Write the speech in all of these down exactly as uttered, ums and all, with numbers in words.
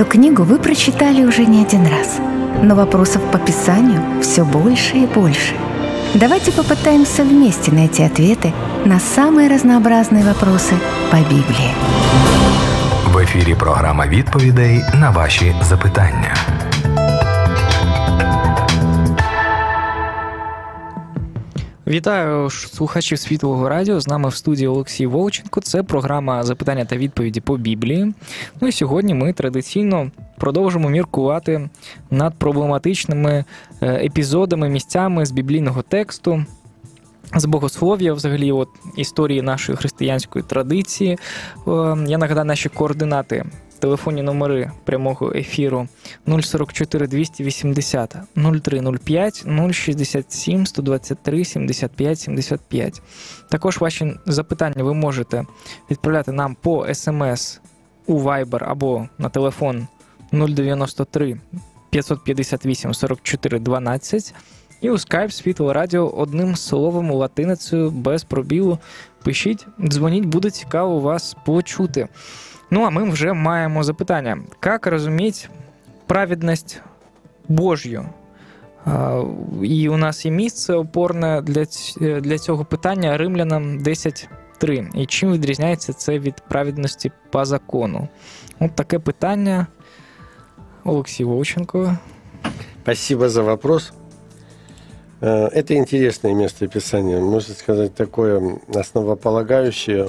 Эту книгу вы прочитали уже не один раз, но вопросов по Писанию все больше и больше. Давайте попытаемся вместе найти ответы на самые разнообразные вопросы по Библии. В ефірі програма відповідей на ваші запитання. Вітаю слухачів Світлого радіо. З нами в студії Олексій Вовченко. Це програма «Запитання та відповіді по Біблії». Ну і сьогодні ми традиційно продовжимо міркувати над проблематичними епізодами, місцями з біблійного тексту, з богослов'я, взагалі, от, історії нашої християнської традиції. Я нагадаю наші координати. Телефонні номери прямого ефіру нуль сорок чотири двісті вісімдесят нуль три нуль п'ять нуль шістдесят сім сто двадцять три сімдесят п'ять сімдесят п'ять. Також ваші запитання ви можете відправляти нам по смс у Viber або на телефон нуль дев'яносто три п'ятсот п'ятдесят вісім сорок чотири дванадцять і у Skype Світло Радіо одним словом латиницею без пробілу. Пишіть, дзвоніть, буде цікаво вас почути. Ну, а ми вже маємо запитання. Як розуміти праведність Божю? І у нас є місце опорне для, для цього питання Римлянам десять три. І чим відрізняється це від праведності по закону? От таке питання. Олексій Вовченко. Спасибо за вопрос. Это интересное местописание, можно сказать, такое основополагающее.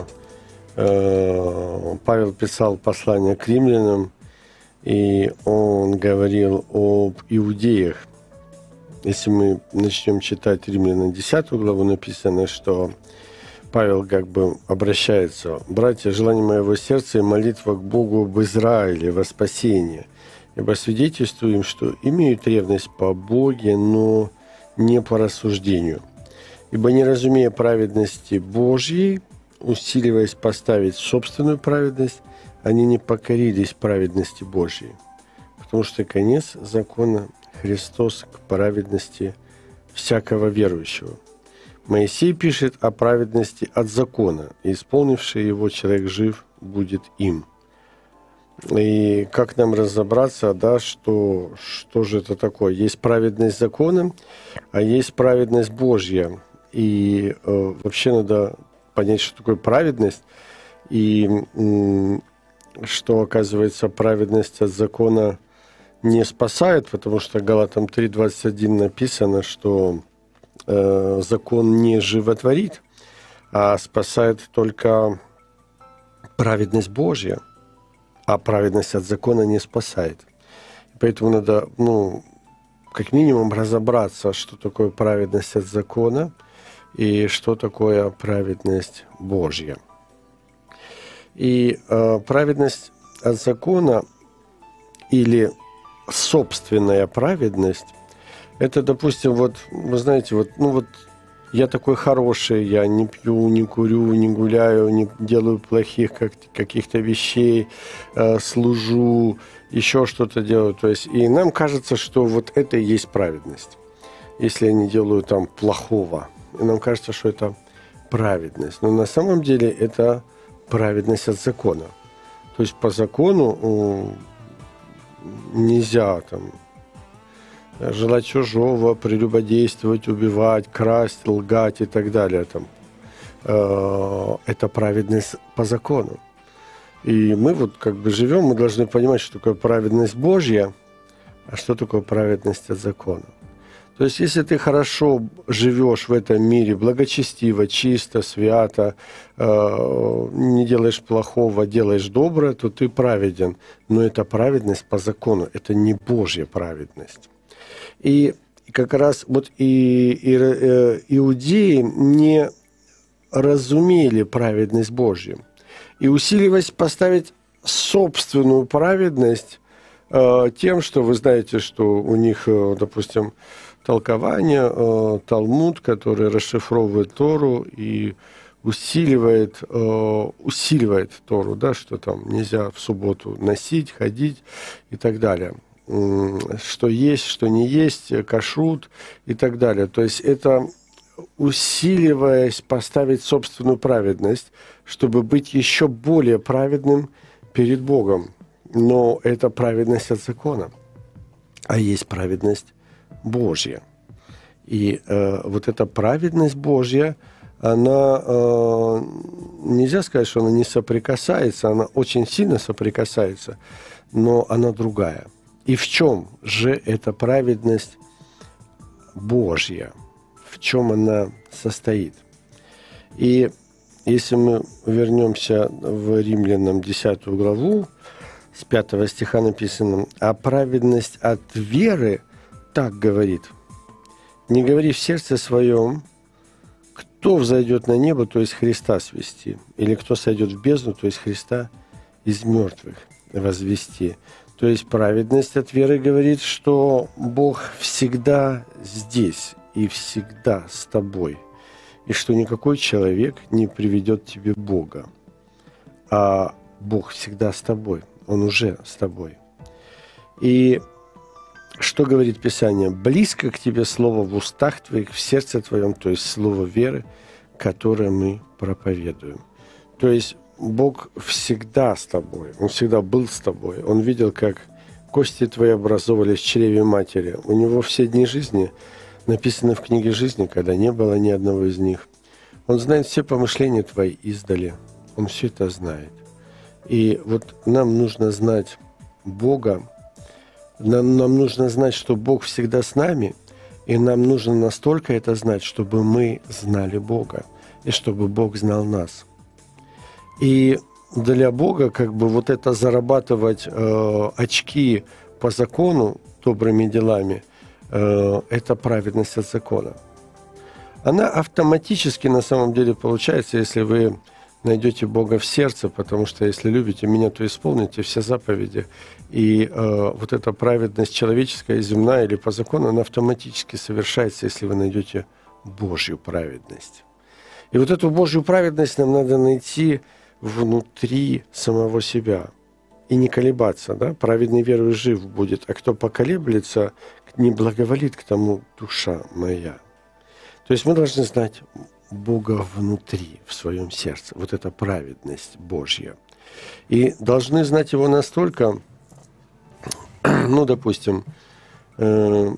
Павел писал послание к римлянам, и он говорил об иудеях. Если мы начнем читать Римлянам десятую главу, написано, что Павел как бы обращается: «Братья, желание моего сердца и молитва к Богу об Израиле во спасение, ибо свидетельствую им, что имеют ревность по Боге, но не по рассуждению. Ибо не разумея праведности Божьей, усиливаясь поставить собственную праведность, они не покорились праведности Божьей, потому что конец закона Христос к праведности всякого верующего. Моисей пишет о праведности от закона, и исполнивший его человек жив будет им». И как нам разобраться, да, что, что же это такое? Есть праведность закона, а есть праведность Божья. И э, вообще надо понять, что такое праведность, и м, что, оказывается, праведность от закона не спасает, потому что Галатам три двадцать один написано, что э, закон не животворит, а спасает только праведность Божья, а праведность от закона не спасает. И поэтому надо, ну, как минимум разобраться, что такое праведность от закона, и что такое праведность Божья. И э, праведность от закона или собственная праведность, это, допустим, вот, вы знаете, вот, ну вот я такой хороший, я не пью, не курю, не гуляю, не делаю плохих как, каких-то вещей, э, служу, еще что-то делаю. То есть, и нам кажется, что вот это и есть праведность, если я не делаю там плохого. И нам кажется, что это праведность. Но на самом деле это праведность от закона. То есть по закону нельзя там желать чужого, прелюбодействовать, убивать, красть, лгать и так далее. Там. Это праведность по закону. И мы вот как бы живем, мы должны понимать, что такое праведность Божья, а что такое праведность от закона. То есть, если ты хорошо живешь в этом мире, благочестиво, чисто, свято, э, не делаешь плохого, делаешь доброе, то ты праведен. Но это праведность по закону, это не Божья праведность. И как раз вот и, и э, иудеи не разумели праведность Божью. И усиливаясь поставить собственную праведность э, тем, что вы знаете, что у них, э, допустим, толкование, э, Талмуд, который расшифровывает Тору и усиливает, э, усиливает Тору, да, что там нельзя в субботу носить, ходить и так далее. Что есть, что не есть, кашрут и так далее. То есть это усиливаясь поставить собственную праведность, чтобы быть еще более праведным перед Богом. но это праведность от закона, а есть праведность Божья. И э, вот эта праведность Божья, она, э, нельзя сказать, что она не соприкасается, она очень сильно соприкасается, но она другая. И в чем же эта праведность Божья? В чем она состоит? И если мы вернемся в Римлянам десятую главу, с пятого стиха написано: «А праведность от веры так говорит: не говори в сердце своем, кто взойдет на небо, то есть Христа свести, или кто сойдет в бездну, то есть Христа из мертвых возвести». То есть праведность от веры говорит, что Бог всегда здесь и всегда с тобой, и что никакой человек не приведет тебе Бога, а Бог всегда с тобой, Он уже с тобой. И что говорит Писание? «Близко к тебе слово в устах твоих, в сердце твоем», то есть слово веры, которое мы проповедуем. То есть Бог всегда с тобой, Он всегда был с тобой. Он видел, как кости твои образовывались в чреве матери. У Него все дни жизни написаны в книге жизни, когда не было ни одного из них. Он знает все помышления твои издали. Он все это знает. И вот нам нужно знать Бога, нам, нам нужно знать, что Бог всегда с нами, и нам нужно настолько это знать, чтобы мы знали Бога, и чтобы Бог знал нас. И для Бога как бы вот это зарабатывать э, очки по закону добрыми делами, э, это праведность от закона. Она автоматически на самом деле получается, если вы найдете Бога в сердце, потому что если любите меня, то исполните все заповеди. И э, вот эта праведность человеческая, земная или по закону, она автоматически совершается, если вы найдете Божью праведность. И вот эту Божью праведность нам надо найти внутри самого себя и не колебаться. Да? Праведный верою жив будет, а кто поколеблется, не благоволит к тому душа моя. То есть мы должны знать Бога внутри, в своем сердце. Вот эта праведность Божья. И должны знать Его настолько, ну, допустим, э,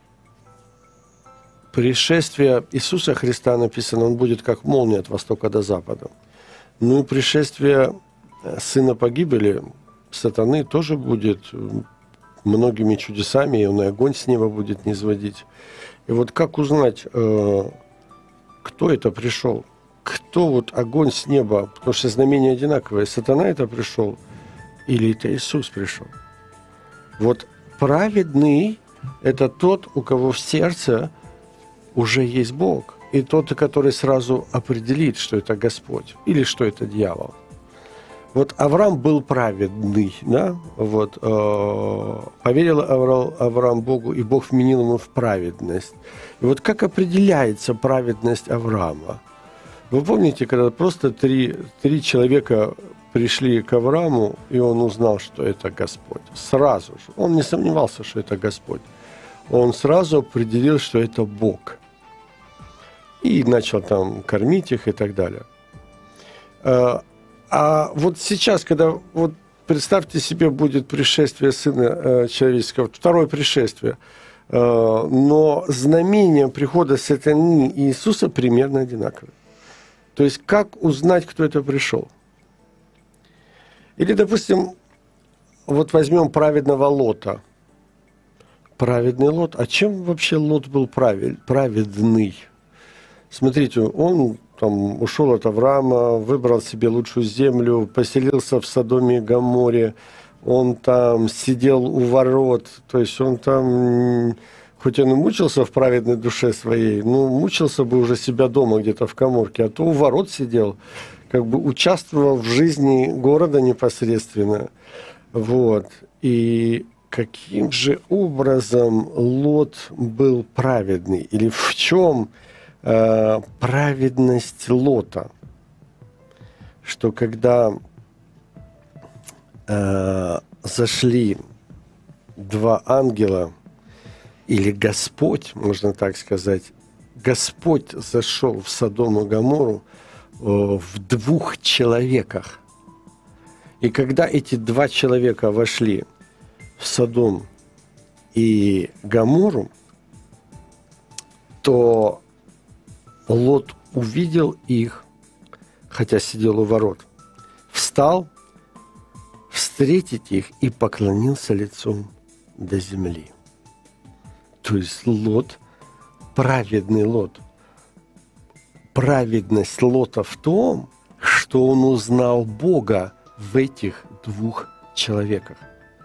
пришествие Иисуса Христа написано, Он будет как молния от востока до запада. Ну и пришествие Сына погибели, сатаны, тоже будет многими чудесами, и Он и огонь с неба будет низводить. И вот как узнать, э, кто это пришел? Кто вот огонь с неба? Потому что знамения одинаковые. Сатана это пришел или это Иисус пришел? Вот праведный – это тот, у кого в сердце уже есть Бог. И тот, который сразу определит, что это Господь или что это дьявол. Вот Авраам был праведный, да? Вот, э, поверил Авраам, Авраам Богу, и Бог вменил ему в праведность. И вот как определяется праведность Авраама? Вы помните, когда просто три, три человека пришли к Аврааму, и он узнал, что это Господь. Сразу же. Он не сомневался, что это Господь. Он сразу определил, что это Бог. И начал там кормить их и так далее. А вот сейчас, когда, вот представьте себе, будет пришествие Сына Человеческого, второе пришествие, но знамения прихода сатаны и Иисуса примерно одинаковые. То есть, как узнать, кто это пришел? Или, допустим, вот возьмем праведного Лота. Праведный Лот. А чем вообще Лот был правед, праведный? Смотрите, он там ушел от Авраама, выбрал себе лучшую землю, поселился в Содоме и Гоморе, он там сидел у ворот, то есть он там, хоть он и мучился в праведной душе своей, ну, мучился бы уже себя дома где-то в каморке, а то у ворот сидел, как бы участвовал в жизни города непосредственно. Вот. И каким же образом Лот был праведный? Или в чем э, праведность Лота? Что когда э, зашли два ангела, или Господь, можно так сказать, Господь зашел в Содом и Гоморру э, в двух человеках. И когда эти два человека вошли в Содом и Гоморру, то Лот увидел их, хотя сидел у ворот, встал встретить их и поклонился лицом до земли. То есть Лот, праведный Лот, праведность Лота в том, что он узнал Бога в этих двух человеках.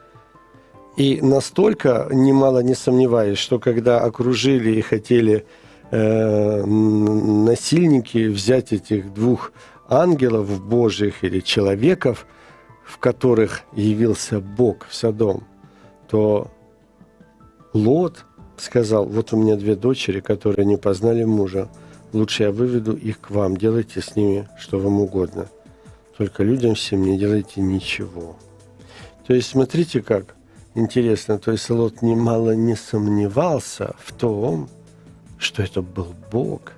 И настолько, немало не сомневаюсь, что когда окружили и хотели э, насильники взять этих двух ангелов Божьих или человеков, в которых явился Бог в Содом, то Лот сказал: вот у меня две дочери, которые не познали мужа, лучше я выведу их к вам, делайте с ними что вам угодно, только людям всем не делайте ничего. То есть смотрите, как интересно, то есть Лот немало не сомневался в том, что это был Бог,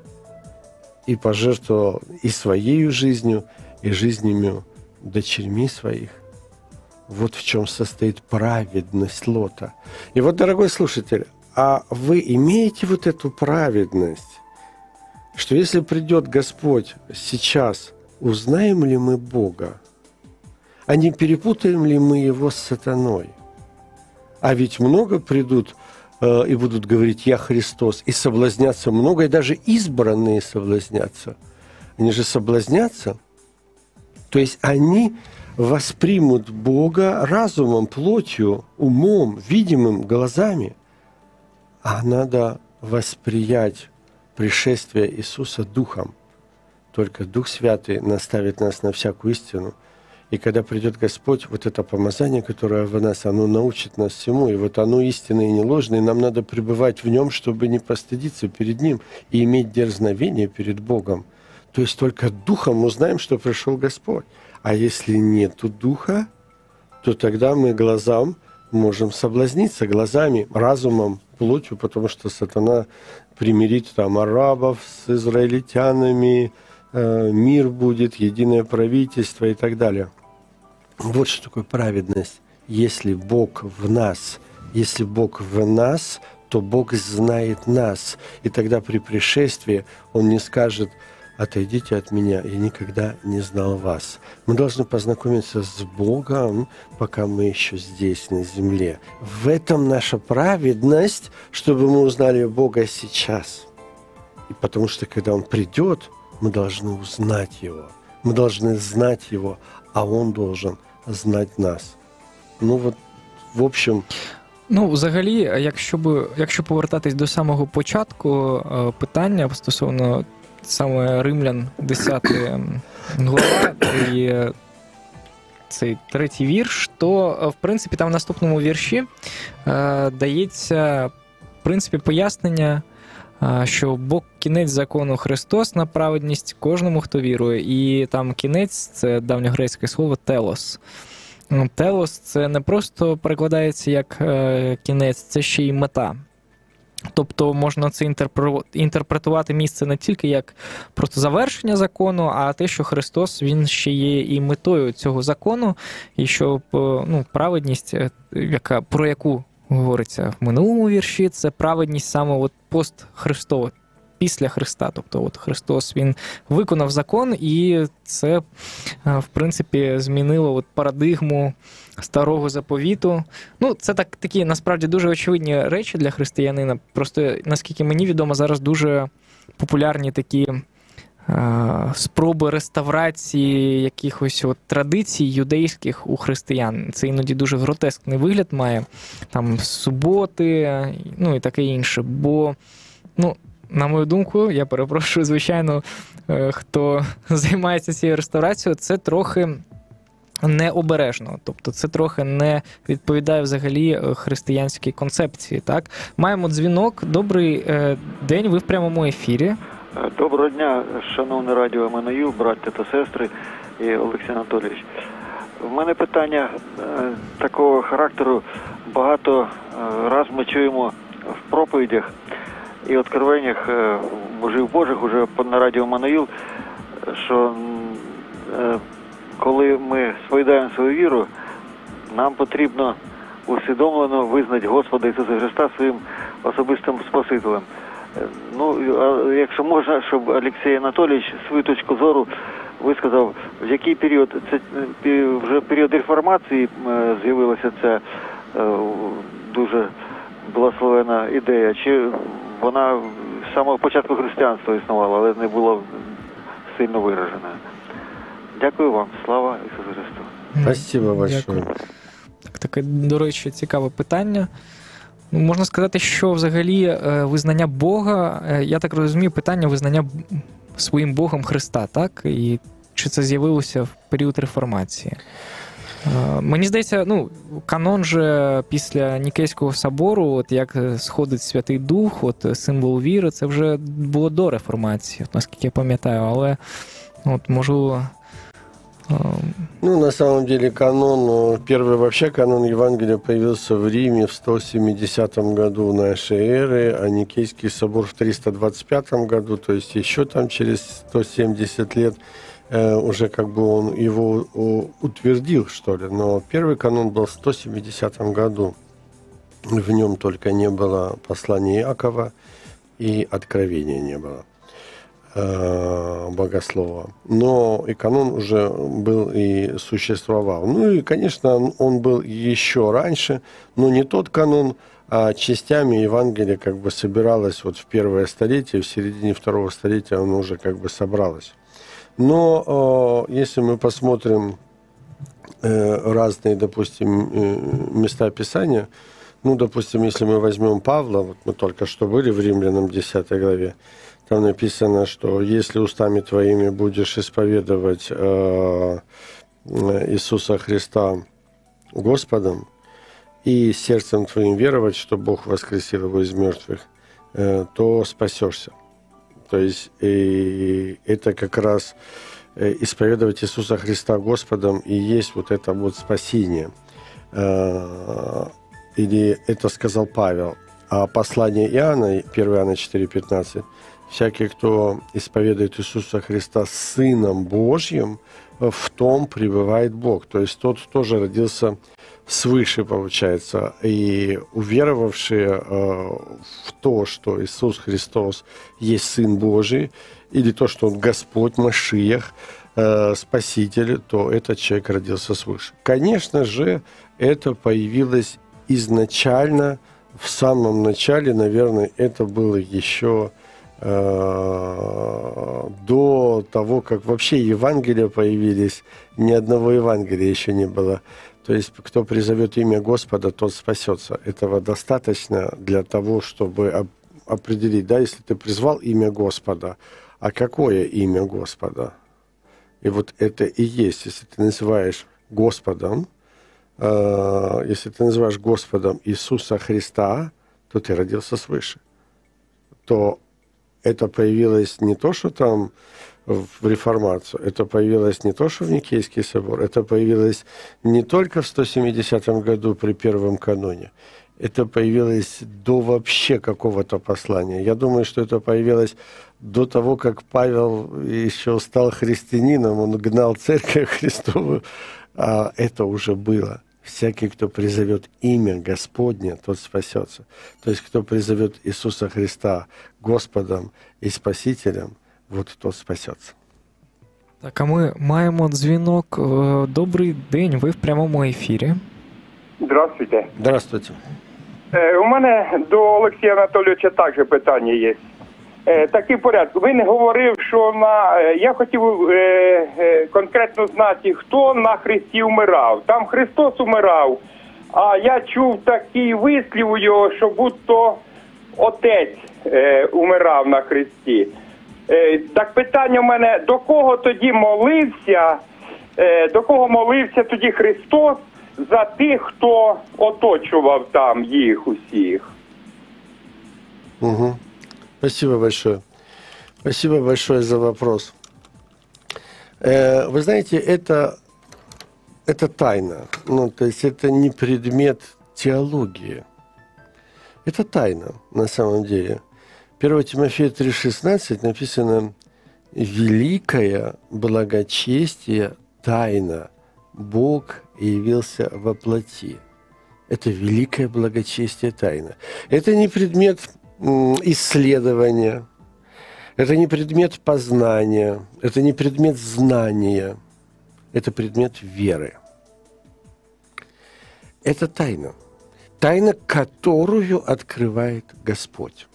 и пожертвовал и своей жизнью, и жизнями дочерьми своих. Вот в чем состоит праведность Лота. И вот, дорогой слушатель, а вы имеете вот эту праведность, что если придет Господь сейчас, узнаем ли мы Бога, а не перепутаем ли мы Его с сатаной? А ведь много придут э, и будут говорить: «Я Христос», и соблазнятся много, и даже избранные соблазнятся. Они же соблазнятся. То есть они воспримут Бога разумом, плотью, умом, видимым глазами. А надо восприять пришествие Иисуса Духом. Только Дух Святый наставит нас на всякую истину. И когда придет Господь, вот это помазание, которое в нас, оно научит нас всему. И вот оно истинное и не ложное. И нам надо пребывать в нем, чтобы не постыдиться перед ним и иметь дерзновение перед Богом. То есть только Духом узнаем, что пришел Господь. А если нету Духа, то тогда мы глазам можем соблазниться, глазами, разумом, плотью, потому что сатана примирит там арабов с израильтянами, э, мир будет, единое правительство и так далее. Вот что такое праведность. Если Бог в нас, если Бог в нас, то Бог знает нас. И тогда при пришествии Он не скажет: «Отойдите от меня, я никогда не знал вас». Мы должны познакомиться с Богом, пока мы еще здесь, на земле. В этом наша праведность, чтобы мы узнали Бога сейчас. И потому что, когда Он придет, мы должны узнать Его. Мы должны знать Его, а Он должен знать нас. Ну вот, в общем... Ну, взагалі, якщо, б, якщо повертатись до самого початку питання стосовно саме Римлян, десята глава, і цей третій вірш, то, в принципі, там в наступному вірші е, дається, в принципі, пояснення, е, що Бог кінець закону Христос на праведність кожному, хто вірує. І там кінець – це давньогрецьке слово «телос». «Телос» – це не просто перекладається як е, кінець, це ще й мета. Тобто можна це інтерпретувати місце не тільки як просто завершення закону, а те, що Христос, Він ще є і метою цього закону, і що ну, праведність, яка, про яку говориться в минулому вірші, це праведність саме от постхристова, після Христа. Тобто от Христос, Він виконав закон, і це, в принципі, змінило от парадигму старого заповіту. Ну, це так, такі, насправді, дуже очевидні речі для християнина. Просто, наскільки мені відомо, зараз дуже популярні такі е, спроби реставрації якихось от традицій юдейських у християн. Це іноді дуже гротескний вигляд має. Там суботи, ну і таке інше. Бо, ну, на мою думку, я перепрошую, звичайно, е, хто займається цією реставрацією, це трохи необережно, тобто це трохи не відповідає взагалі християнській концепції, так? Маємо дзвінок. Добрий день, ви в прямому ефірі. Доброго дня, шановне радіо ем ен ю, браття та сестри і Олексій Анатолійович. В мене питання такого характеру. Багато раз ми чуємо в проповідях і откровеннях мужів Божих уже на радіо ем ен ю, що коли ми сповідаємо свою віру, нам потрібно усвідомлено визнати Господа Ісуса Христа своїм особистим Спасителем. Ну, а якщо можна, щоб Олексій Анатолійович свою точку зору висказав, в який період, це вже період реформації з'явилася ця дуже благословена ідея, чи вона з самого початку християнства існувала, але не була сильно виражена. Дякую вам. Слава Ісусу Христу. Спасибо большое. Дякую. Так, таке, до речі, цікаве питання. Ну, можна сказати, що взагалі визнання Бога, я так розумію, питання визнання своїм Богом Христа, так? І чи це з'явилося в період реформації? Мені здається, ну, канон же після Нікейського собору, от як сходить Святий Дух, от символ віри, це вже було до реформації, от, наскільки я пам'ятаю, але от, можливо... Ну, на самом деле, канон, первый вообще канон Евангелия появился в Риме в сто семидесятом году нашей эры, а Никейский собор в триста двадцать пятом году, то есть еще там через сто семьдесят лет э, уже как бы он его утвердил, что ли. Но первый канон был в сто семидесятом году. В нем только не было послания Иакова и откровения не было. Богослова. Но и канон уже был и существовал. Ну и, конечно, он был еще раньше, но не тот канон, а частями Евангелие как бы собиралось вот в первое столетие, в середине второго столетия оно уже как бы собралось. Но если мы посмотрим разные, допустим, места Писания, ну, допустим, если мы возьмем Павла, вот мы только что были в Римлянам десятой главе, там написано, что если устами твоими будешь исповедовать э, Иисуса Христа Господом и сердцем твоим веровать, что Бог воскресил его из мертвых, э, то спасешься. То есть и это как раз исповедовать Иисуса Христа Господом и есть вот это вот спасение. Э, или это сказал Павел. А послание Иоанна, первое Иоанна четыре пятнадцать, всякий, кто исповедует Иисуса Христа Сыном Божьим, в том пребывает Бог. То есть тот тоже родился свыше, получается. И уверовавшие в то, что Иисус Христос есть Сын Божий, или то, что Он Господь, Машиах, Спаситель, то этот человек родился свыше. Конечно же, это появилось изначально, в самом начале, наверное, это было еще до того, как вообще Евангелия появились, ни одного Евангелия еще не было. То есть, кто призовет имя Господа, тот спасется. Этого достаточно для того, чтобы определить, да, если ты призвал имя Господа, а какое имя Господа? И вот это и есть, если ты называешь Господом, если ты называешь Господом Иисуса Христа, то ты родился свыше. То это появилось не то, что там в реформацию, это появилось не то, что в Никейский собор, это появилось не только в сто семидесятом году при первом каноне, это появилось до вообще какого-то послания. Я думаю, что это появилось до того, как Павел еще стал христианином, он гнал церковь Христову, а это уже было. Всякий, кто призовет имя Господне, тот спасется. То есть, кто призовет Иисуса Христа Господом и Спасителем, вот тот спасется. Так, а ми маємо дзвінок. Добрий день, ви в прямому ефірі. Здравствуйте. Здравствуйте. Е, у мене до Олексія Анатолійовича також питання є. Е, такий порядок. Він говорив, що на я хотів е, е, конкретно знати, хто на Христі вмирав. Там Христос умирав, а я чув такий вислів у його, що будь-то Отець е, умирав на Христі. Е, так питання в мене, до кого тоді молився, е, до кого молився тоді Христос за тих, хто оточував там їх усіх? Угу. Спасибо большое. Спасибо большое за вопрос. Э, вы знаете, это, это тайна. Ну, то есть это не предмет теологии. Это тайна на самом деле. первое Тимофея три шестнадцать написано: «Великое благочестие тайна. Бог явился во плоти. Это великое благочестие тайна. Это не предмет исследования, это не предмет познания, это не предмет знания, это предмет веры. Это тайна. Тайна, которую открывает Господь.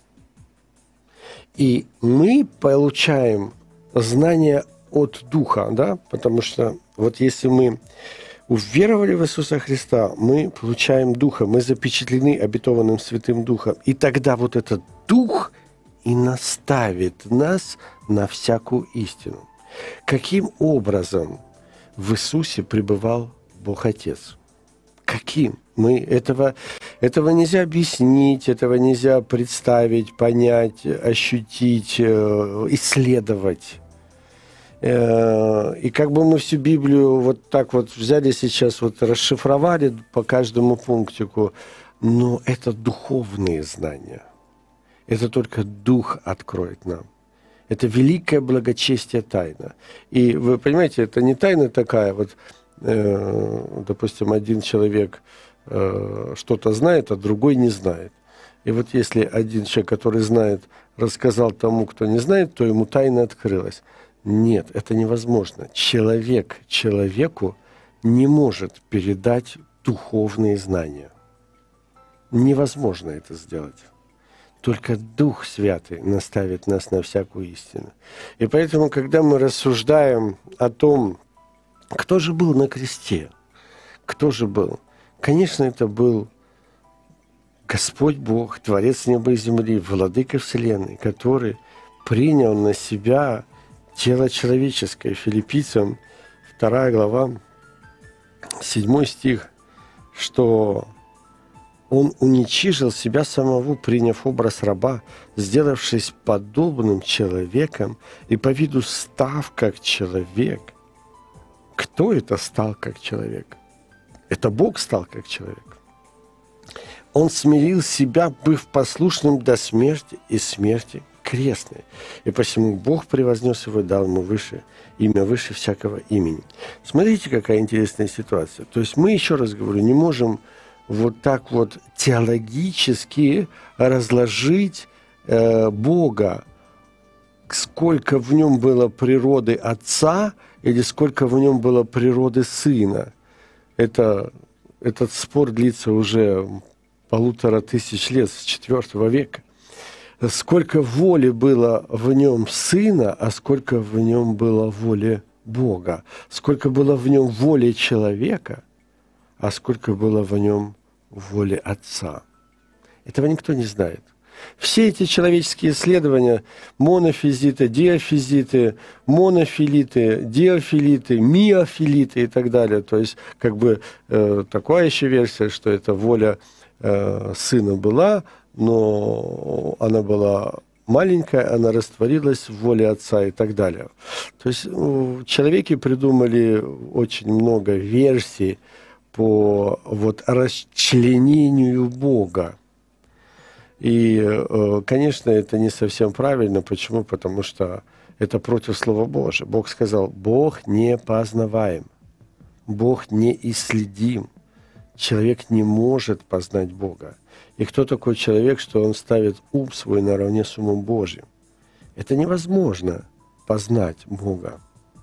И мы получаем знание от Духа, да, потому что вот если мы уверовали в Иисуса Христа, мы получаем Духа, мы запечатлены обетованным Святым Духом. И тогда вот этот Дух и наставит нас на всякую истину. Каким образом в Иисусе пребывал Бог Отец? Каким? Мы этого, этого нельзя объяснить, этого нельзя представить, понять, ощутить, исследовать. И как бы мы всю Библию вот так вот взяли сейчас, вот расшифровали по каждому пунктику, но это духовные знания. Это только Дух откроет нам. Это великое благочестие тайна. И вы понимаете, это не тайна такая, вот, э, допустим, один человек э, что-то знает, а другой не знает. И вот если один человек, который знает, рассказал тому, кто не знает, то ему тайна открылась. Нет, это невозможно. Человек человеку не может передать духовные знания. Невозможно это сделать. Только Дух Святый наставит нас на всякую истину. И поэтому, когда мы рассуждаем о том, кто же был на кресте, кто же был, конечно, это был Господь Бог, Творец неба и земли, Владыка Вселенной, который принял на себя тело человеческое. Филиппийцам вторая глава, седьмой стих, что Он уничижил себя самого, приняв образ раба, сделавшись подобным человеком и по виду став как человек. Кто это стал как человек? Это Бог стал как человек. Он смирил себя, быв послушным до смерти и смерти крестной. И посему Бог превознес его, дал ему выше, имя выше всякого имени. Смотрите, какая интересная ситуация. То есть мы, еще раз говорю, не можем вот так вот теологически разложить э, Бога, сколько в нем было природы Отца или сколько в нем было природы Сына. Это, этот спор длится уже полутора тысяч лет, с четвёртого века. Сколько воли было в нем Сына, а сколько в нем было воли Бога. Сколько было в нем воли человека, а сколько было в нем воли Отца. Этого никто не знает. Все эти человеческие исследования, монофизиты, диафизиты, монофилиты, диафилиты, миофилиты и так далее, то есть как бы э, такая еще версия, что эта воля э, Сына была, но она была маленькая, она растворилась в воле Отца и так далее. То есть э, человеки придумали очень много версий по вот расчленению Бога. И, конечно, это не совсем правильно. Почему? Потому что это против Слова Божия. Бог сказал, Бог не познаваем, Бог не исследим. Человек не может познать Бога. И кто такой человек, что он ставит ум свой наравне с умом Божьим? Это невозможно познать Бога.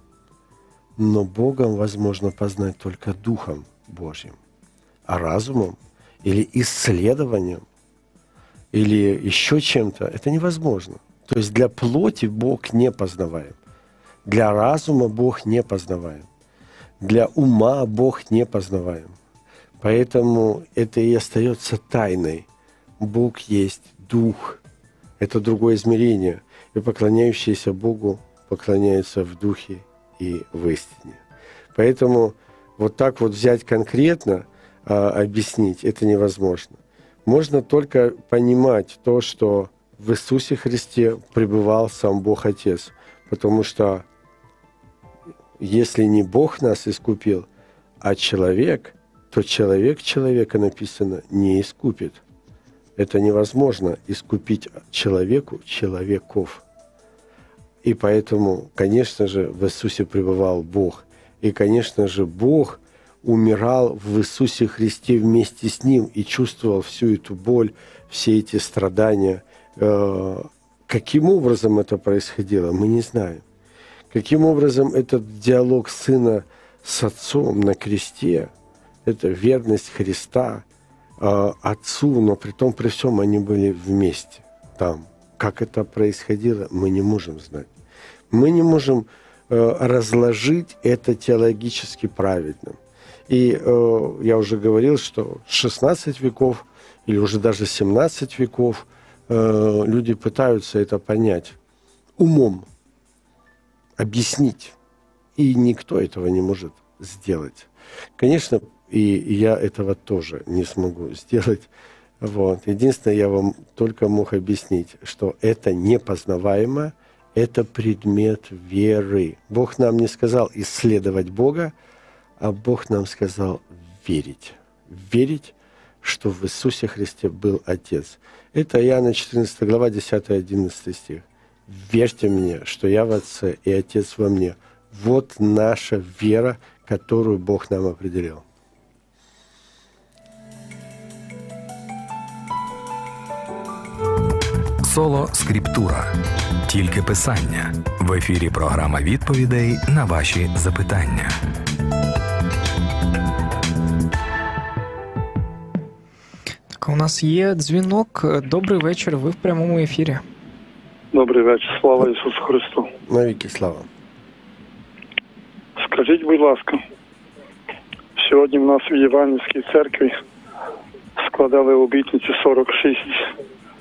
Но Богом возможно познать только Духом Божьим. А разумом или исследованием, или еще чем-то, это невозможно. То есть для плоти Бог не познаваем. Для разума Бог не познаваем. Для ума Бог не познаваем. Поэтому это и остается тайной. Бог есть Дух. Это другое измерение. И поклоняющиеся Богу поклоняются в Духе и в истине. Поэтому вот так вот взять конкретно, а, объяснить, это невозможно. Можно только понимать то, что в Иисусе Христе пребывал сам Бог Отец. Потому что если не Бог нас искупил, а человек, то человек человека, написано, не искупит. Это невозможно искупить человеку человеков. И поэтому, конечно же, в Иисусе пребывал Бог. И, конечно же, Бог умирал в Иисусе Христе вместе с Ним и чувствовал всю эту боль, все эти страдания. Каким образом это происходило, мы не знаем. Каким образом этот диалог Сына с Отцом на кресте, это верность Христа Отцу, но при том, при всем они были вместе там. Как это происходило, мы не можем знать. Мы не можем разложить это теологически правильно. И э, я уже говорил, что шестнадцать веков или уже даже семнадцать веков э, люди пытаются это понять умом, объяснить. И никто этого не может сделать. Конечно, и я этого тоже не смогу сделать. Вот. Единственное, я вам только мог объяснить, что это непознаваемо, это предмет веры. Бог нам не сказал исследовать Бога, а Бог нам сказал верить. Верить, что в Иисусе Христе был Отец. Это Иоанна четырнадцатая глава, десятый-одиннадцатый стих. «Верьте мне, что я в Отце и Отец во мне». Вот наша вера, которую Бог нам определил. Соло Скриптура. Тільки писання. В ефірі програма відповідей на ваші запитання. Так, у нас є дзвінок. Добрий вечір, ви в прямому ефірі. Добрий вечір. Слава Ісусу Христу. Навіки слава. Скажіть, будь ласка, сьогодні в нас в Євангельській церкві складали обітниці сорок шість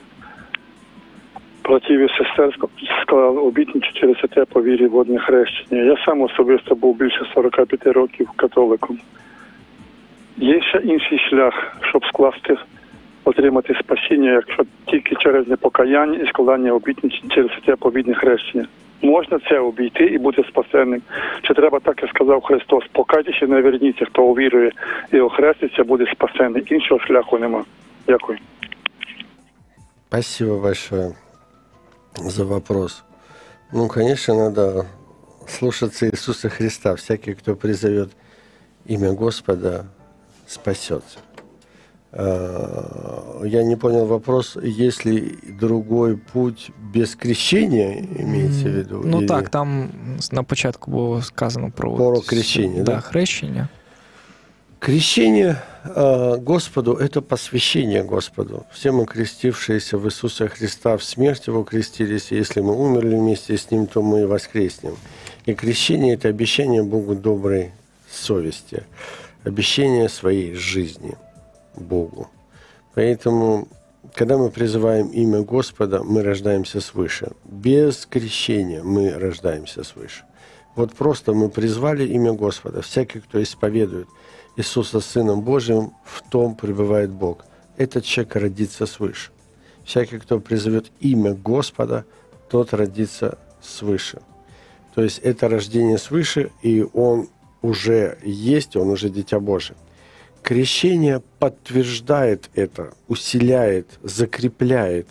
братів і сестер, склали обітниці через те по вірі водне хрещення. Я сам особисто був більше сорок п'ять років католиком. Є ще інший шлях, щоб скласти, отримати спасіння, якщо тільки через непокаяння і складання обітниць через те по вірне хрещення. Можна це обійти і бути спасенним? Чи треба, так як сказав Христос, покайтеся і не верніться, хто увірує і охреститься, буде спасений. Іншого шляху нема. Дякую. Спасибо большое за вопрос. Ну, конечно, надо слушаться Иисуса Христа. Всякий, кто призовет имя Господа, спасется. Я не понял вопрос, есть ли другой путь без крещения, имеется в виду? Ну или... так, там на початку було сказано про... Про крещення, да? да? Хрещення. Крещение э, Господу – это посвящение Господу. Все мы, крестившиеся в Иисуса Христа, в смерть Его крестились, и если мы умерли вместе с Ним, то мы и воскреснем. И крещение – это обещание Богу доброй совести, обещание своей жизни Богу. Поэтому, когда мы призываем имя Господа, мы рождаемся свыше. Без крещения мы рождаемся свыше. Вот просто мы призвали имя Господа. Всякий, кто исповедует Иисуса Сыном Божьим, в том пребывает Бог. Этот человек родится свыше. Всякий, кто призовет имя Господа, тот родится свыше. То есть это рождение свыше, и он уже есть, он уже Дитя Божие. Крещение подтверждает это, усиляет, закрепляет,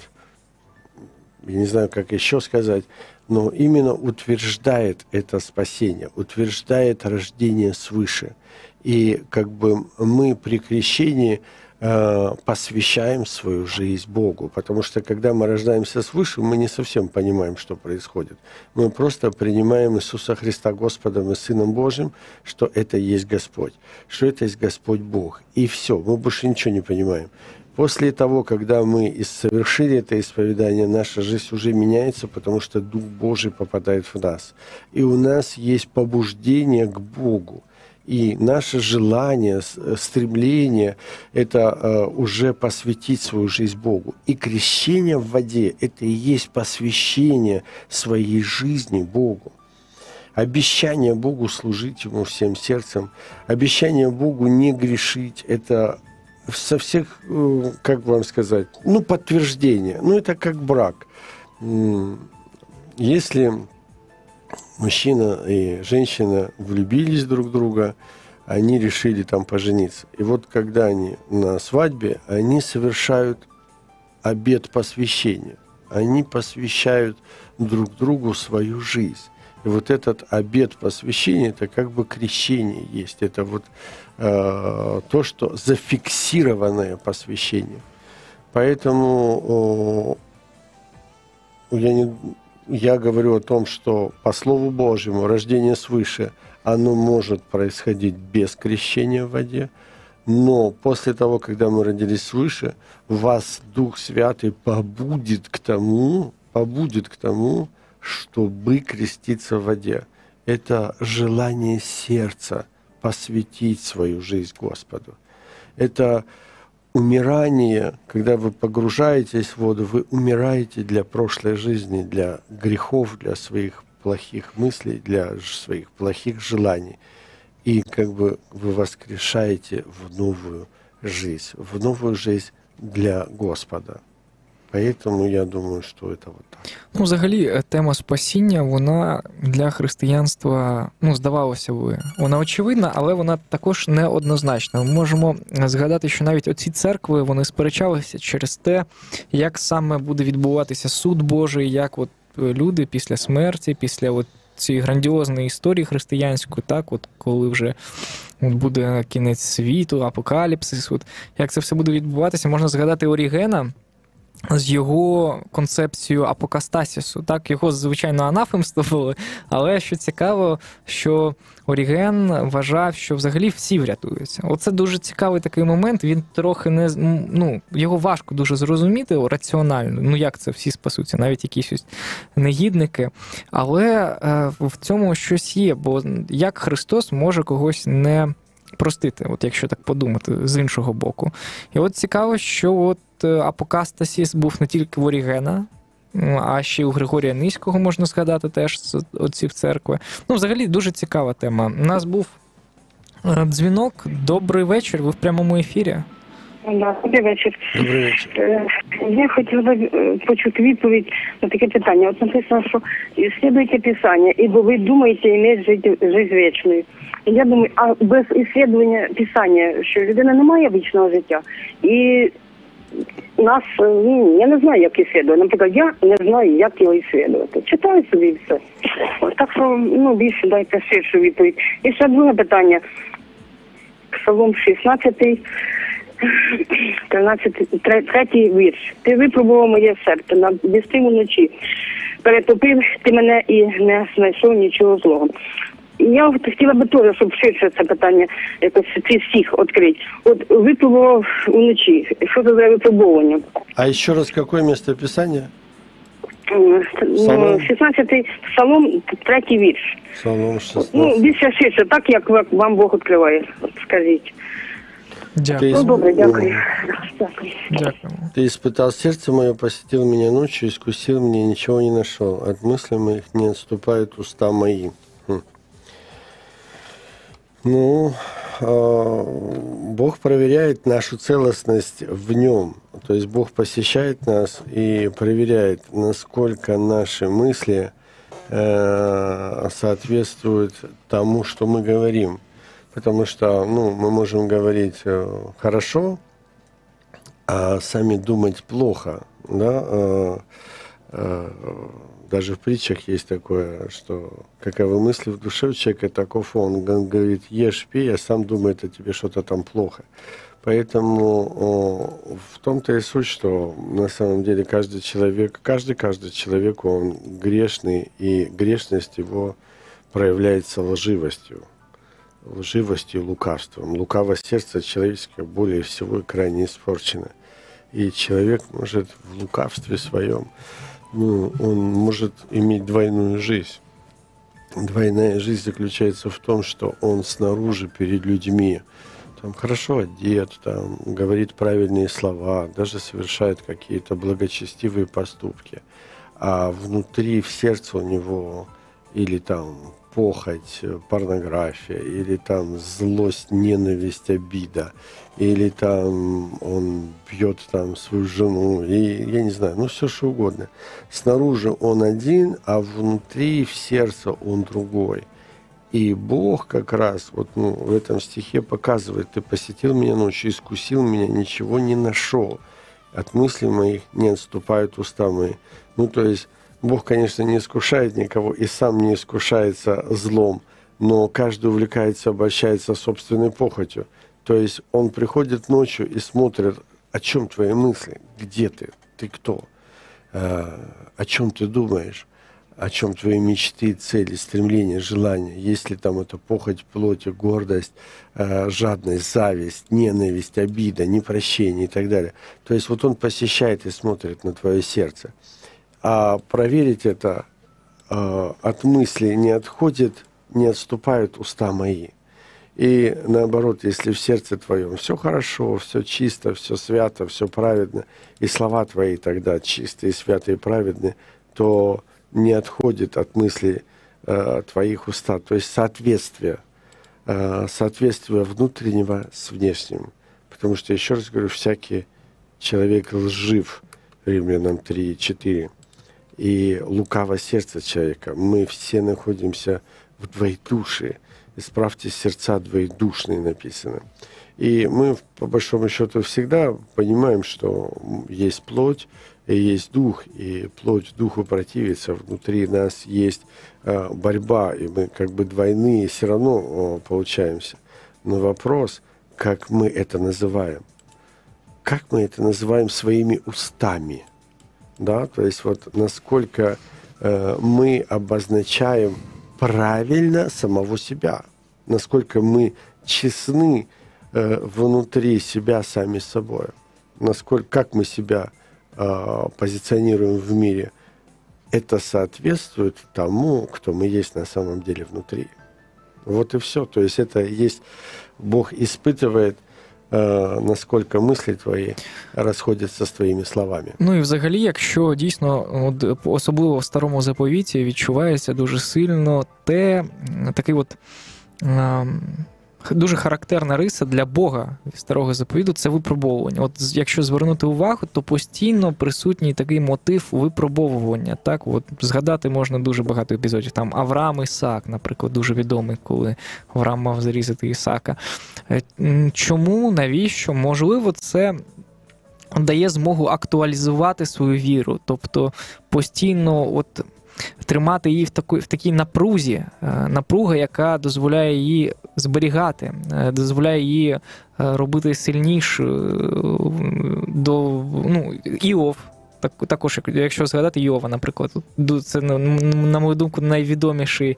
я не знаю, как еще сказать, но именно утверждает это спасение, утверждает рождение свыше. И как бы мы при крещении э, посвящаем свою жизнь Богу, потому что когда мы рождаемся свыше, мы не совсем понимаем, что происходит. Мы просто принимаем Иисуса Христа Господом и Сыном Божьим, что это есть Господь, что это есть Господь Бог. И все, мы больше ничего не понимаем. После того, когда мы совершили это исповедание, наша жизнь уже меняется, потому что Дух Божий попадает в нас. И у нас есть побуждение к Богу. И наше желание, стремление – это э, уже посвятить свою жизнь Богу. И крещение в воде – это и есть посвящение своей жизни Богу. Обещание Богу служить Ему всем сердцем, обещание Богу не грешить – это со всех, э, как вам сказать, ну, подтверждение. Ну, это как брак. Если мужчина и женщина влюбились друг в друга, они решили там пожениться. И вот когда они на свадьбе, они совершают обет посвящения. Они посвящают друг другу свою жизнь. И вот этот обет посвящения, это как бы крещение есть. Это вот э, то, что зафиксированное посвящение. Поэтому э, я, не, я говорю о том, что по Слову Божьему рождение свыше, оно может происходить без крещения в воде, но после того, когда мы родились свыше, вас Дух Святый побудит к тому, побудит к тому, чтобы креститься в воде. Это желание сердца посвятить свою жизнь Господу. Это умирание, когда вы погружаетесь в воду, вы умираете для прошлой жизни, для грехов, для своих плохих мыслей, для своих плохих желаний. И как бы вы воскрешаете в новую жизнь, в новую жизнь для Господа. Поэтому я думаю, що це вот так. Ну, взагалі, тема спасіння, вона для християнства, ну, здавалося б, вона очевидна, але вона також неоднозначна. Ми можемо згадати, що навіть оці церкви, вони сперечалися через те, як саме буде відбуватися суд Божий, як от люди після смерті, після от цієї грандіозної історії християнської, так, от коли вже буде кінець світу, апокаліпсис, от як це все буде відбуватися, можна згадати Орігена з його концепцією апокастасісу. Так, його, звичайно, анафемствували, але що цікаво, що Оріген вважав, що взагалі всі врятуються. Оце дуже цікавий такий момент, він трохи не, ну, його важко дуже зрозуміти раціонально, ну як це всі спасуться, навіть якісь ось негідники, але е, в цьому щось є, бо як Христос може когось не простити, от якщо так подумати, з іншого боку. І от цікаво, що от апокастасіс був не тільки в Орігена, а ще й у Григорія Низького можна згадати теж з отців церкви. Ну, взагалі, дуже цікава тема. У нас був дзвінок. Добрий вечір, ви в прямому ефірі. Да, добрий вечір. Добрий вечір. Я хотіла б почути відповідь на таке питання. От написано, що «Исследуйте Писання, ибо ви думаєте иметь життя вічну». Я думаю, а без исследування Писання, що людина не має вічного життя, і нас, ну, я не знаю, як исследувати. Наприклад, я не знаю, як його исследувати. Читаю собі і все. Так що, ну, більше дайте ширшу відповідь. І ще друге питання. Псалом шістнадцятий, тринадцятий, третій вірш. Ти випробував моє серце на бістиву вночі. Перетопив ти мене і не знайшов нічого злого. Я хотіла би теж, щоб ширше це питання, якось цей стих відкрити. От випробував уночі. Що це за випробування? А ще раз, яке місце Писання? Псалом? шістнадцятий Псалом, третій вірш. Псалом шістнадцятий. Ну, більше ширше, так, як вам Бог відкриває. От скажіть. Дякую. Ну, добре, дякую. Дякую. Дякую. Ты испытал сердце мое, посетил меня ночью, искусил меня, ничего не нашел. От мыслей моих не отступают уста мои. Хм. Ну, Бог проверяет нашу целостность в Нем. То есть Бог посещает нас и проверяет, насколько наши мысли соответствуют тому, что мы говорим. Потому что, ну, мы можем говорить хорошо, а сами думать плохо, да. Даже в притчах есть такое, что каковы мысли в душе у человека, таков он. Он говорит, ешь, пей, а сам думает о тебе что-то там плохо. Поэтому в том-то и суть, что на самом деле каждый человек, каждый, каждый человек, он грешный, и грешность его проявляется лживостью. Лживостью и лукавством. Лукавое сердце человеческое более всего и крайне испорчено. И человек может в лукавстве своем, ну, он может иметь двойную жизнь. Двойная жизнь заключается в том, что он снаружи перед людьми там хорошо одет, там, говорит правильные слова, даже совершает какие-то благочестивые поступки. А внутри, в сердце у него или там похоть, порнография, или там злость, ненависть, обида, или там он бьет там свою жену, и я не знаю, ну все что угодно. Снаружи он один, а внутри, в сердце он другой. И Бог как раз вот, ну, в этом стихе показывает, ты посетил меня ночью, искусил меня, ничего не нашел. От мыслей моих не отступают уста мои. Ну, то есть Бог, конечно, не искушает никого и сам не искушается злом, но каждый увлекается, обольщается собственной похотью. То есть он приходит ночью и смотрит, о чем твои мысли, где ты, ты кто, о чем ты думаешь, о чем твои мечты, цели, стремления, желания, есть ли там эта похоть, плоть, гордость, жадность, зависть, ненависть, обида, непрощение и так далее. То есть вот он посещает и смотрит на твое сердце. А проверить это от мыслей не отходит, не отступают уста мои. И наоборот, если в сердце твоем все хорошо, все чисто, все свято, все праведно, и слова твои тогда чистые, святые и праведные, то не отходит от мыслей э, твоих уста. То есть соответствие, э, соответствие внутреннего с внешним. Потому что, еще раз говорю, всякий человек лжив, Римлянам три четыре, и лукаво сердце человека. Мы все находимся в двоедушии. «Исправьте сердца двоедушные» написано. И мы, по большому счету, всегда понимаем, что есть плоть и есть дух, и плоть духу противится, внутри нас есть э, борьба, и мы как бы двойные все равно э, получаемся. Но вопрос, как мы это называем? Как мы это называем своими устами? Да? То есть вот насколько э, мы обозначаем правильно самого себя, насколько мы честны э, внутри себя сами с собой, насколько, как мы себя э, позиционируем в мире, это соответствует тому, кто мы есть на самом деле внутри. Вот и все. То есть это есть, Бог испытывает, е, наскільки мислі твої розходяться з твоїми словами. Ну і взагалі, якщо дійсно, от, особливо в Старому Заповіті, відчувається дуже сильно те, такий от е, дуже характерна риса для Бога Старого Заповіту – це випробовування. От якщо звернути увагу, то постійно присутній такий мотив випробовування. Так, от згадати можна дуже багато епізодів. Там Авраам Ісаак, наприклад, дуже відомий, коли Авраам мав зарізати Ісаака. Чому, навіщо? Можливо, це дає змогу актуалізувати свою віру, тобто постійно от тримати її в такій, в такій напрузі, напруга, яка дозволяє її зберігати, дозволяє її робити сильнішою до, ну, Іов. Так, також, якщо згадати Йова, наприклад, це, на мою думку, найвідоміший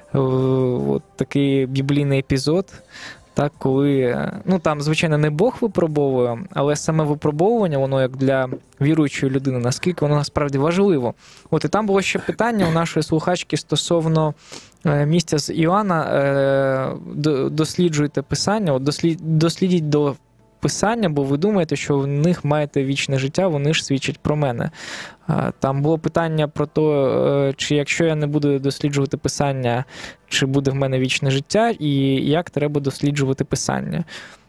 от, такий біблійний епізод, так, коли, ну там, звичайно, не Бог випробовує, але саме випробовування, воно як для віруючої людини, наскільки воно насправді важливо. От і там було ще питання у нашої слухачки стосовно місця з Іоанна, досліджуйте Писання, от дослід, дослідіть до Писання, бо ви думаєте, що в них маєте вічне життя, вони ж свідчать про мене. Там було питання про те, чи якщо я не буду досліджувати Писання, чи буде в мене вічне життя, і як треба досліджувати Писання.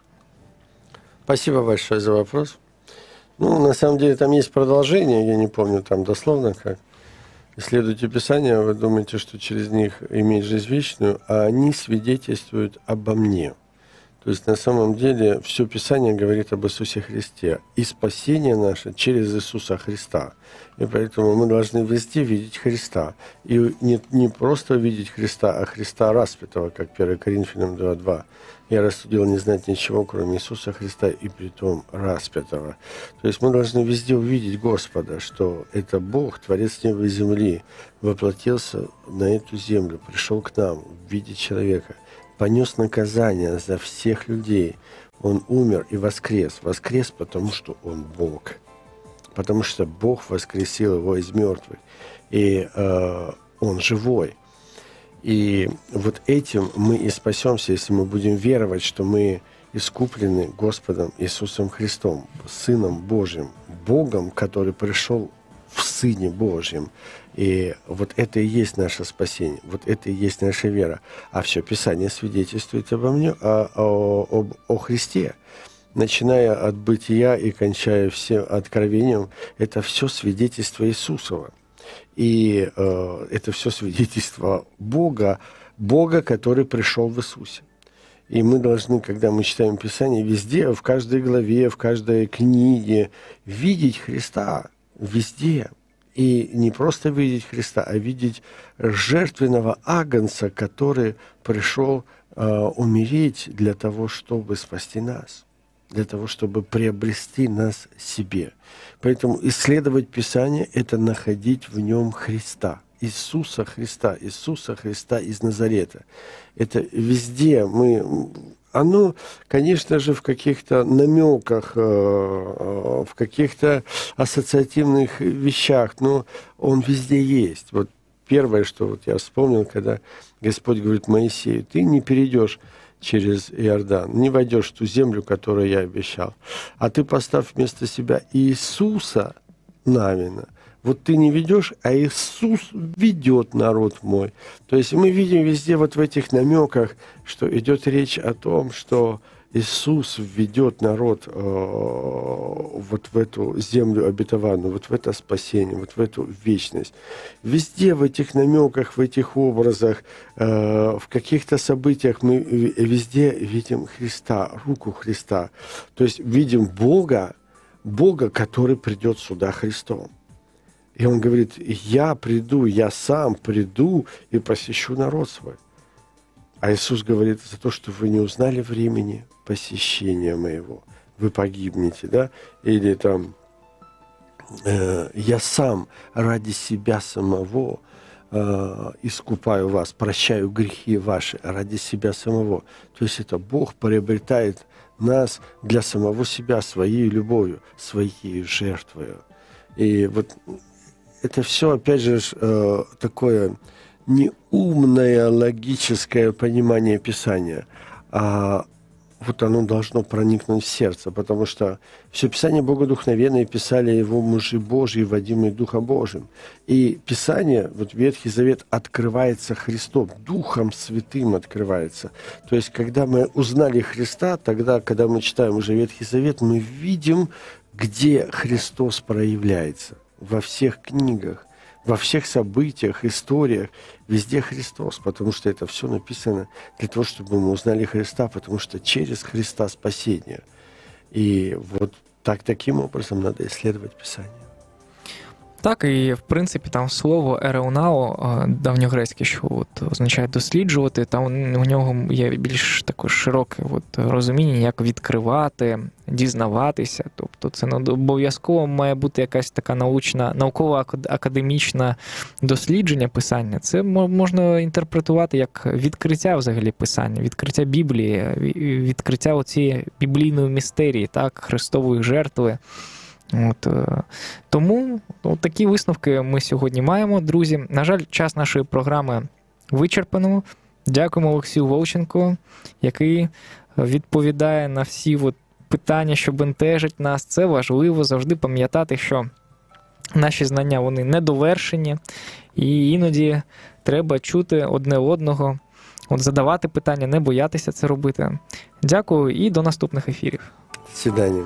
Спасибо большое за вопрос. Ну, на самом деле, там есть продолжение, я не помню там дословно как. Исследуйте Писание, вы думаете, что через них иметь жизнь вечную, а они свидетельствуют обо мне. То есть на самом деле все Писание говорит об Иисусе Христе и спасение наше через Иисуса Христа. И поэтому мы должны везде видеть Христа. И не, не просто видеть Христа, а Христа распятого, как первое Коринфянам два два. Я рассудил не знать ничего, кроме Иисуса Христа и притом распятого. То есть мы должны везде увидеть Господа, что это Бог, Творец неба и земли, воплотился на эту землю, пришел к нам в виде человека, понес наказание за всех людей. Он умер и воскрес. Воскрес, потому что Он Бог. Потому что Бог воскресил Его из мертвых. И э, Он живой. И вот этим мы и спасемся, если мы будем веровать, что мы искуплены Господом Иисусом Христом, Сыном Божьим, Богом, который пришел в Сыне Божьем. И вот это и есть наше спасение, вот это и есть наша вера. А все Писание свидетельствует обо мне, о, о, о, о Христе. Начиная от бытия и кончая всем откровением, это все свидетельство Иисусова. И э, это все свидетельство Бога, Бога, который пришел в Иисусе. И мы должны, когда мы читаем Писание, везде, в каждой главе, в каждой книге, видеть Христа везде. И не просто видеть Христа, а видеть жертвенного агнца, который пришел э, умереть для того, чтобы спасти нас, для того, чтобы приобрести нас себе. Поэтому исследовать Писание – это находить в нем Христа, Иисуса Христа, Иисуса Христа из Назарета. Это везде мы... Оно, конечно же, в каких-то намеках, в каких-то ассоциативных вещах, но он везде есть. Вот первое, что вот я вспомнил, когда Господь говорит Моисею: ты не перейдешь через Иордан, не войдешь в ту землю, которую я обещал, а ты поставь вместо себя Иисуса Навина. Вот ты не ведешь, а Иисус ведет народ мой. То есть мы видим везде вот в этих намеках, что идет речь о том, что Иисус введет народ э, вот в эту землю обетованную, вот в это спасение, вот в эту вечность. Везде в этих намеках, в этих образах, э, в каких-то событиях мы везде видим Христа, руку Христа. То есть видим Бога, Бога, который придет сюда Христом. И он говорит: я приду, я сам приду и посещу народ свой. А Иисус говорит: за то, что вы не узнали времени посещения моего, вы погибнете, да? Или там э, я сам ради себя самого э, искупаю вас, прощаю грехи ваши ради себя самого. То есть это Бог приобретает нас для самого себя своей любовью, своей жертвой. И вот это все, опять же, такое неумное логическое понимание Писания, а вот оно должно проникнуть в сердце, потому что все Писание богодухновенное, писали его мужи Божьи, водимые Духом Божьим. И Писание, вот Ветхий Завет, открывается Христом, Духом Святым открывается. То есть, когда мы узнали Христа, тогда, когда мы читаем уже Ветхий Завет, мы видим, где Христос проявляется. Во всех книгах, во всех событиях, историях, везде Христос, потому что это все написано для того, чтобы мы узнали Христа, потому что через Христа спасение. И вот так, таким образом надо исследовать Писание. Так, і в принципі там слово ереунао, давньогрецьке, що от означає досліджувати, там у нього є більш також широке от розуміння, як відкривати, дізнаватися. Тобто це не обов'язково має бути якась така научна, науково-академічна дослідження писання. Це можна інтерпретувати як відкриття взагалі писання, відкриття Біблії, відкриття оцієї біблійної містерії, так, Христової жертви. От, тому от такі висновки ми сьогодні маємо, друзі. На жаль, час нашої програми вичерпано. Дякуємо Олексію Вовченку, який відповідає на всі от питання, що бентежать нас. Це важливо завжди пам'ятати, що наші знання, вони недовершені, і іноді треба чути одне одного, от задавати питання, не боятися це робити. Дякую і до наступних ефірів. До свидання.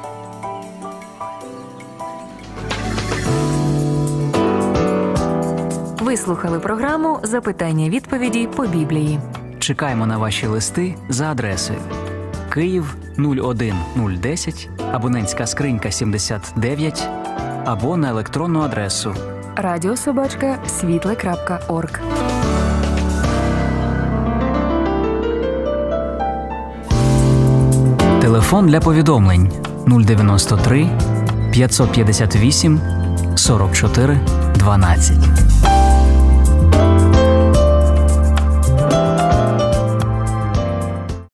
Ви слухали програму «Запитання-відповіді по Біблії». Чекаємо на ваші листи за адресою Київ нуль один нуль десять, абонентська скринька сімдесят дев'ять, або на електронну адресу радіособачка світле крапка орг. Телефон для повідомлень нуль дев'яносто три п'ятсот п'ятдесят вісім сорок чотири дванадцять.